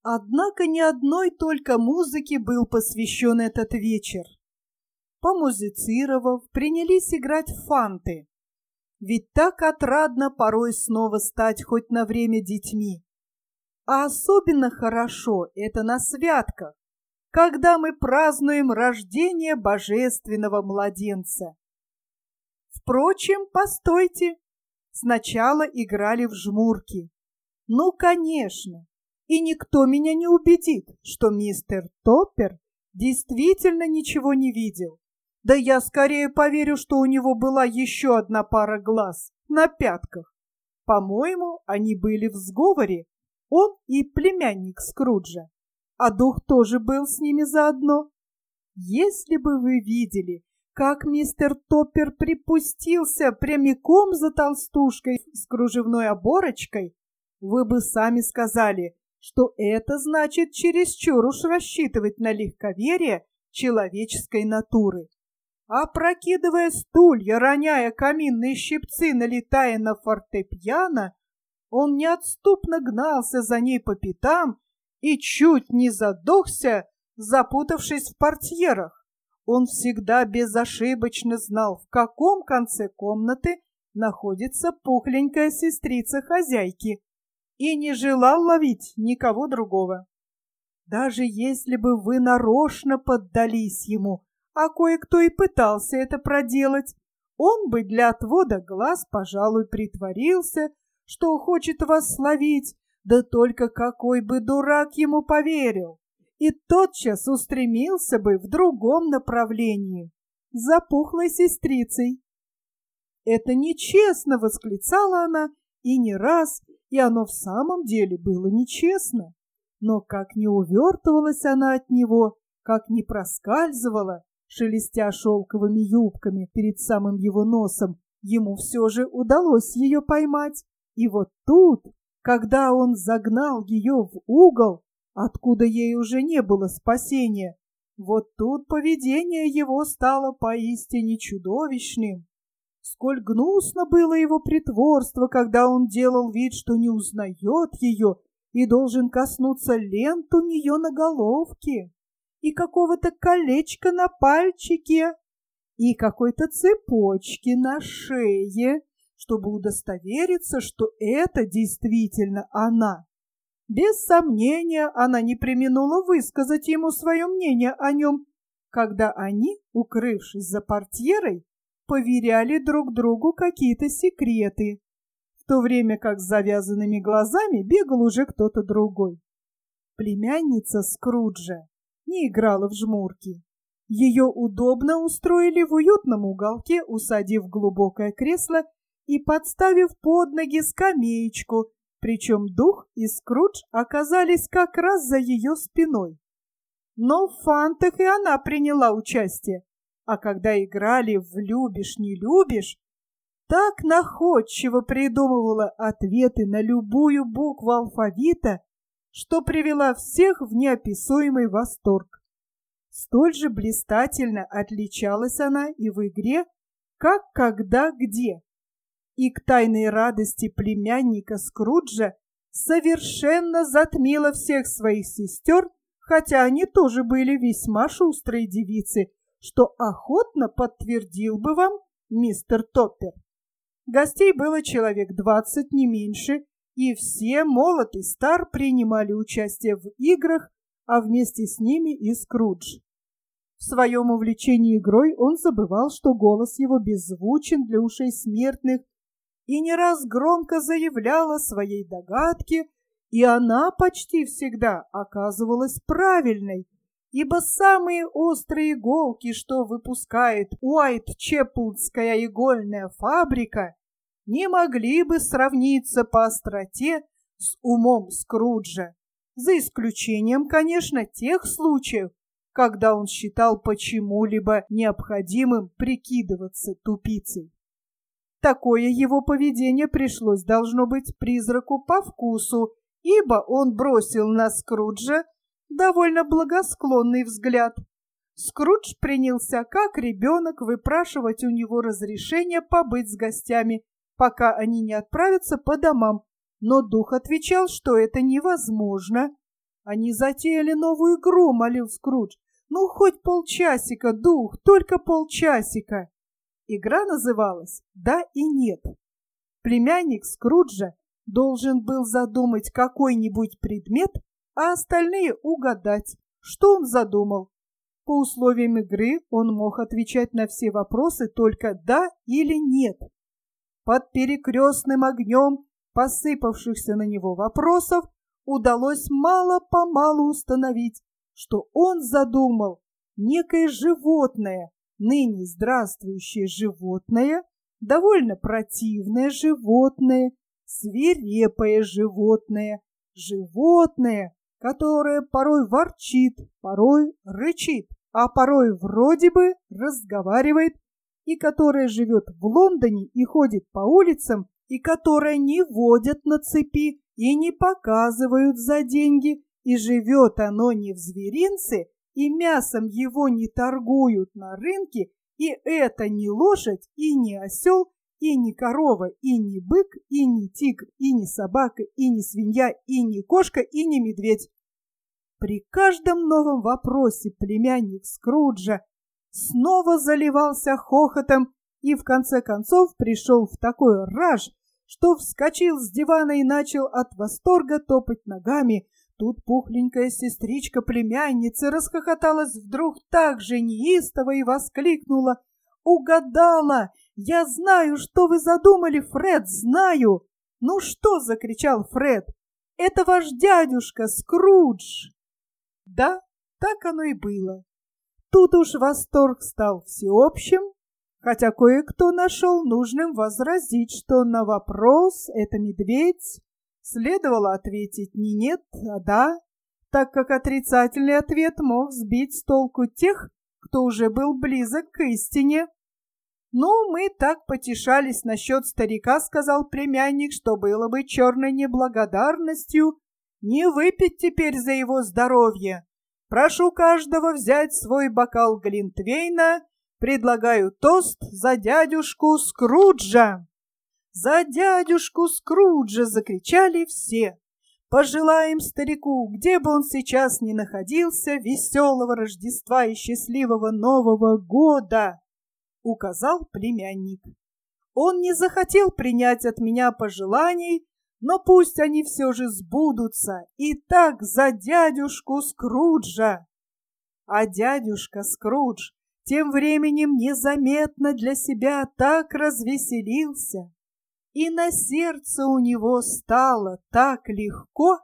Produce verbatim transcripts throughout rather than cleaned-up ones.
Однако ни одной только музыке был посвящен этот вечер. Помузицировав, принялись играть в фанты. Ведь так отрадно порой снова стать хоть на время детьми. А особенно хорошо это на святках, когда мы празднуем рождение божественного младенца. Впрочем, постойте, сначала играли в жмурки. Ну, конечно, и никто меня не убедит, что мистер Топпер действительно ничего не видел. Да я скорее поверю, что у него была еще одна пара глаз на пятках. По-моему, они были в сговоре, он и племянник Скруджа, а дух тоже был с ними заодно. Если бы вы видели, как мистер Топпер припустился прямиком за толстушкой с кружевной оборочкой, вы бы сами сказали, что это значит чересчур уж рассчитывать на легковерие человеческой натуры. Опрокидывая стулья, роняя каминные щипцы, налетая на фортепиано, он неотступно гнался за ней по пятам и чуть не задохся, запутавшись в портьерах. Он всегда безошибочно знал, в каком конце комнаты находится пухленькая сестрица хозяйки, и не желал ловить никого другого. Даже если бы вы нарочно поддались ему, а кое-кто и пытался это проделать, он бы для отвода глаз, пожалуй, притворился, что хочет вас словить, да только какой бы дурак ему поверил, и тотчас устремился бы в другом направлении, за пухлой сестрицей. «Это нечестно!» — восклицала она, и не раз, и оно в самом деле было нечестно. Но как не увертывалась она от него, как не проскальзывала, шелестя шелковыми юбками перед самым его носом, ему все же удалось ее поймать. И вот тут, когда он загнал ее в угол, откуда ей уже не было спасения, вот тут поведение его стало поистине чудовищным. Сколь гнусно было его притворство, когда он делал вид, что не узнает ее и должен коснуться лент у нее на головке, и какого-то колечка на пальчике, и какой-то цепочки на шее, чтобы удостовериться, что это действительно она. Без сомнения, она не преминула высказать ему свое мнение о нем, когда они, укрывшись за портьерой, поверяли друг другу какие-то секреты, в то время как с завязанными глазами бегал уже кто-то другой. Племянница Скруджа не играла в жмурки. Ее удобно устроили в уютном уголке, усадив в глубокое кресло и подставив под ноги скамеечку, причем дух и Скрудж оказались как раз за ее спиной. Но в фантах и она приняла участие, а когда играли в «любишь-не любишь», так находчиво придумывала ответы на любую букву алфавита, что привела всех в неописуемый восторг. Столь же блистательно отличалась она и в игре, как когда где. И к тайной радости племянника Скруджа совершенно затмила всех своих сестер, хотя они тоже были весьма шустрые девицы, что охотно подтвердил бы вам мистер Топпер. Гостей было человек двадцать, не меньше, и все, молод и стар, принимали участие в играх, а вместе с ними и Скрудж. В своем увлечении игрой он забывал, что голос его беззвучен для ушей смертных, и не раз громко заявлял о своей догадке, и она почти всегда оказывалась правильной, ибо самые острые иголки, что выпускает Уайтчепелдская игольная фабрика, не могли бы сравниться по остроте с умом Скруджа, за исключением, конечно, тех случаев, когда он считал почему-либо необходимым прикидываться тупицей. Такое его поведение пришлось, должно быть, призраку по вкусу, ибо он бросил на Скруджа довольно благосклонный взгляд. Скрудж принялся, как ребенок, выпрашивать у него разрешение побыть с гостями, пока они не отправятся по домам, но дух отвечал, что это невозможно, Они затеяли новую игру, молил Скрудж. Ну, хоть полчасика, дух, только полчасика. Игра называлась «Да и нет». Племянник Скруджа должен был задумать какой-нибудь предмет, а остальные угадать, что он задумал. По условиям игры он мог отвечать на все вопросы только «да» или «нет». Под перекрестным огнем посыпавшихся на него вопросов удалось мало-помалу установить, что он задумал некое животное, ныне здравствующее животное, довольно противное животное, свирепое животное, животное, которое порой ворчит, порой рычит, а порой вроде бы разговаривает, и которое живет в Лондоне и ходит по улицам, и которое не водят на цепи и не показывают за деньги, и живет оно не в зверинце, и мясом его не торгуют на рынке, и это не лошадь, и не осел, и не корова, и не бык, и не тигр, и не собака, и не свинья, и не кошка, и не медведь. При каждом новом вопросе племянник Скруджа снова заливался хохотом и в конце концов пришел в такой раж, что вскочил с дивана и начал от восторга топать ногами. Тут пухленькая сестричка племянницы расхохоталась вдруг так же неистово и воскликнула: «Угадала! Я знаю, что вы задумали, Фред, знаю!» «Ну что?» — закричал Фред. «Это ваш дядюшка Скрудж!» Да, так оно и было. Тут уж восторг стал всеобщим, хотя кое-кто нашел нужным возразить, что на вопрос «это медведь» следовало ответить не «нет», а «да», так как отрицательный ответ мог сбить с толку тех, кто уже был близок к истине. «Ну, мы так потешались насчет старика», — сказал племянник, «что было бы черной неблагодарностью не выпить теперь за его здоровье. Прошу каждого взять свой бокал глинтвейна. Предлагаю тост за дядюшку Скруджа». «За дядюшку Скруджа!» — закричали все. «Пожелаем старику, где бы он сейчас ни находился, веселого Рождества и счастливого Нового года!» — указал племянник. «Он не захотел принять от меня пожеланий, но пусть они все же сбудутся. Итак, за дядюшку Скруджа!» А дядюшка Скрудж тем временем незаметно для себя так развеселился, и на сердце у него стало так легко,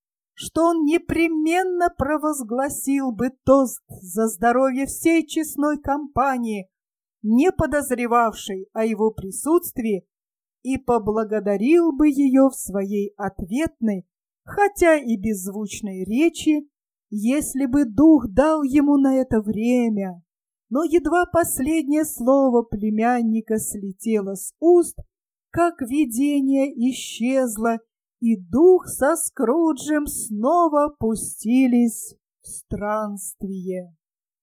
что он непременно провозгласил бы тост за здоровье всей честной компании, не подозревавшей о его присутствии, и поблагодарил бы ее в своей ответной, хотя и беззвучной речи, если бы дух дал ему на это время. Но едва последнее слово племянника слетело с уст, как видение исчезло, и дух со Скруджем снова пустились в странствие.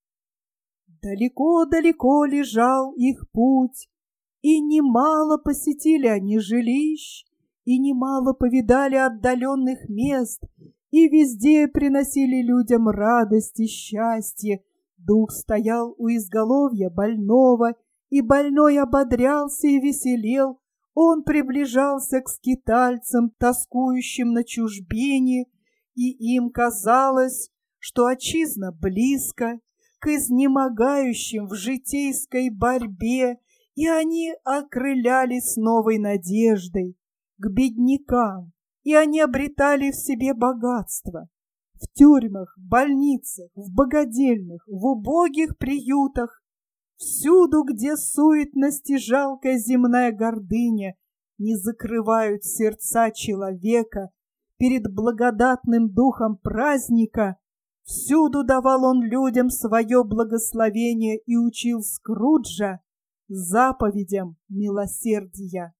Далеко-далеко лежал их путь, и немало посетили они жилищ, и немало повидали отдаленных мест, и везде приносили людям радость и счастье. Дух стоял у изголовья больного, и больной ободрялся и веселел. Он приближался к скитальцам, тоскующим на чужбине, и им казалось, что отчизна близко, к изнемогающим в житейской борьбе, и они окрылялись новой надеждой, к беднякам, и они обретали в себе богатство. В тюрьмах, в больницах, в богадельных, в убогих приютах, всюду, где суетность и жалкая земная гордыня не закрывают сердца человека перед благодатным духом праздника, всюду давал он людям свое благословение и учил Скруджа заповедям милосердия.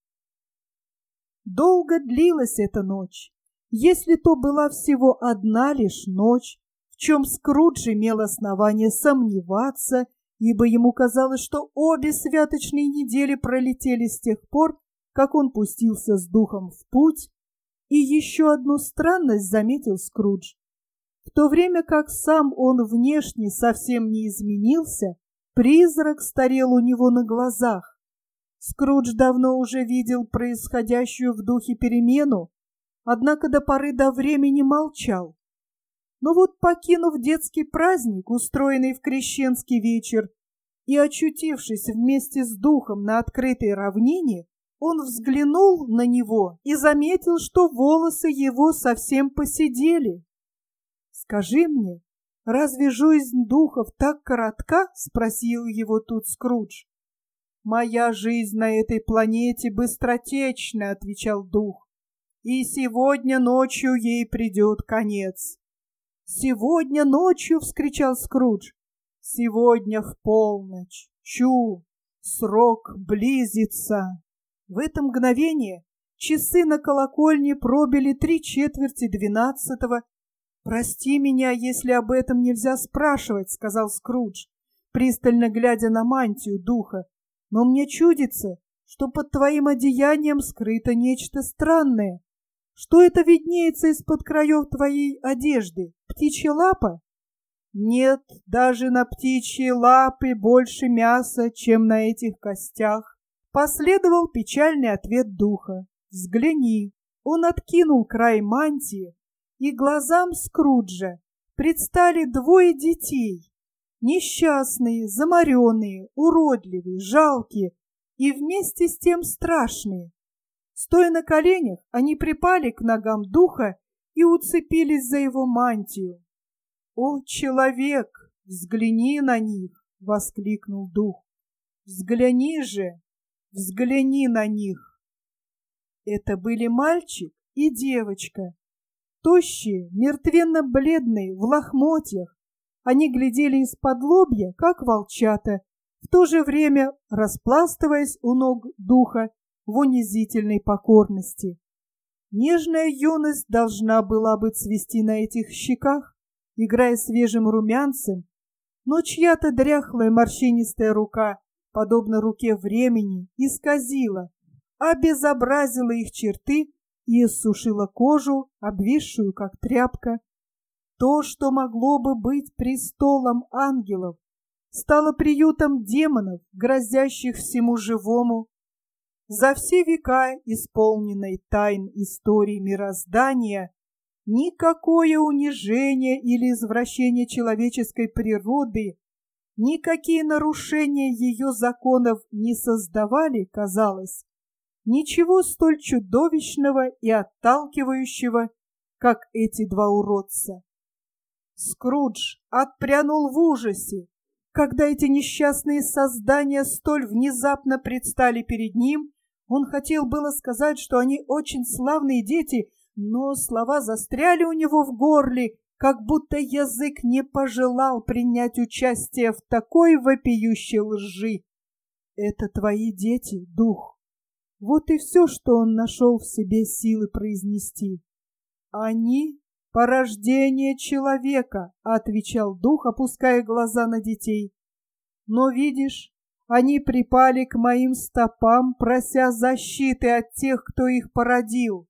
Долго длилась эта ночь, если то была всего одна лишь ночь, в чем Скрудж имел основание сомневаться, ибо ему казалось, что обе святочные недели пролетели с тех пор, как он пустился с духом в путь. И еще одну странность заметил Скрудж. В то время как сам он внешне совсем не изменился, призрак старел у него на глазах. Скрудж давно уже видел происходящую в духе перемену, однако до поры до времени молчал. Но вот, покинув детский праздник, устроенный в крещенский вечер, и очутившись вместе с духом на открытой равнине, он взглянул на него и заметил, что волосы его совсем поседели. «Скажи мне, разве жизнь духов так коротка?» — спросил его тут Скрудж. «Моя жизнь на этой планете быстротечна», — отвечал дух, «и сегодня ночью ей придет конец». «Сегодня ночью!» — вскричал Скрудж. «Сегодня в полночь! Чу! Срок близится!» В это мгновение часы на колокольне пробили три четверти двенадцатого. «Прости меня, если об этом нельзя спрашивать», — сказал Скрудж, пристально глядя на мантию духа, «но мне чудится, что под твоим одеянием скрыто нечто странное. Что это виднеется из-под краев твоей одежды? Птичья лапа?» «Нет, даже на птичьей лапе больше мяса, чем на этих костях», — последовал печальный ответ духа. «Взгляни». Он откинул край мантии, и глазам Скруджа предстали двое детей, несчастные, заморенные, уродливые, жалкие и вместе с тем страшные. Стоя на коленях, они припали к ногам духа и уцепились за его мантию. «О, человек, взгляни на них!» — воскликнул дух. «Взгляни же, взгляни на них!» Это были мальчик и девочка, тощие, мертвенно-бледные, в лохмотьях. Они глядели из-под лобья, как волчата, в то же время распластываясь у ног духа в унизительной покорности. Нежная юность должна была бы цвести на этих щеках, играя свежим румянцем, но чья-то дряхлая морщинистая рука, подобно руке времени, исказила, обезобразила их черты и иссушила кожу, обвисшую, как тряпка. То, что могло бы быть престолом ангелов, стало приютом демонов, грозящих всему живому. За все века, исполненной тайн истории мироздания, никакое унижение или извращение человеческой природы, никакие нарушения ее законов не создавали, казалось, ничего столь чудовищного и отталкивающего, как эти два уродца. Скрудж отпрянул в ужасе, когда эти несчастные создания столь внезапно предстали перед ним. Он хотел было сказать, что они очень славные дети, но слова застряли у него в горле, как будто язык не пожелал принять участие в такой вопиющей лжи. «Это твои дети, дух». Вот и все, что он нашел в себе силы произнести. «Они — порождение человека», — отвечал дух, опуская глаза на детей. «Но, видишь, они припали к моим стопам, прося защиты от тех, кто их породил.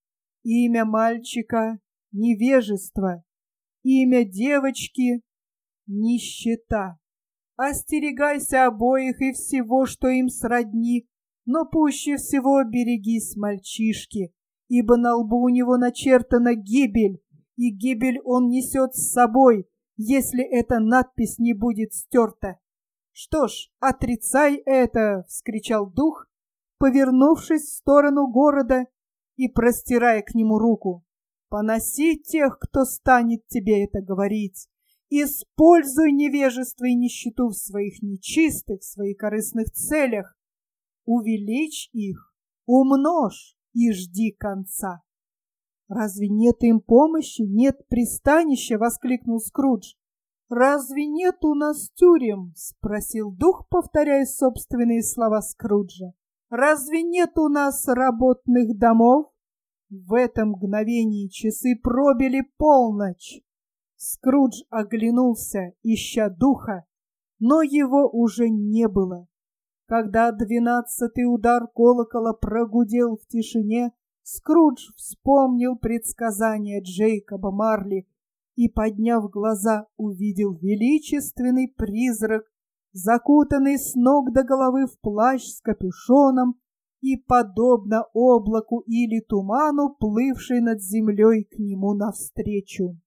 Имя мальчика — невежество, имя девочки — нищета. Остерегайся обоих и всего, что им сродни, но пуще всего берегись мальчишки, ибо на лбу у него начертана гибель, и гибель он несет с собой, если эта надпись не будет стерта». «Что ж, отрицай это!» — вскричал дух, повернувшись в сторону города и простирая к нему руку. «Поноси тех, кто станет тебе это говорить. Используй невежество и нищету в своих нечистых, в своих корыстных целях. Увеличь их, умножь и жди конца». «Разве нет им помощи, нет пристанища?» — воскликнул Скрудж. «Разве нет у нас тюрем?» — спросил дух, повторяя собственные слова Скруджа. «Разве нет у нас работных домов?» В это мгновение часы пробили полночь. Скрудж оглянулся, ища духа, но его уже не было. Когда двенадцатый удар колокола прогудел в тишине, Скрудж вспомнил предсказание Джейкоба Марли и, подняв глаза, увидел величественный призрак, закутанный с ног до головы в плащ с капюшоном и, подобно облаку или туману, плывший над землей к нему навстречу.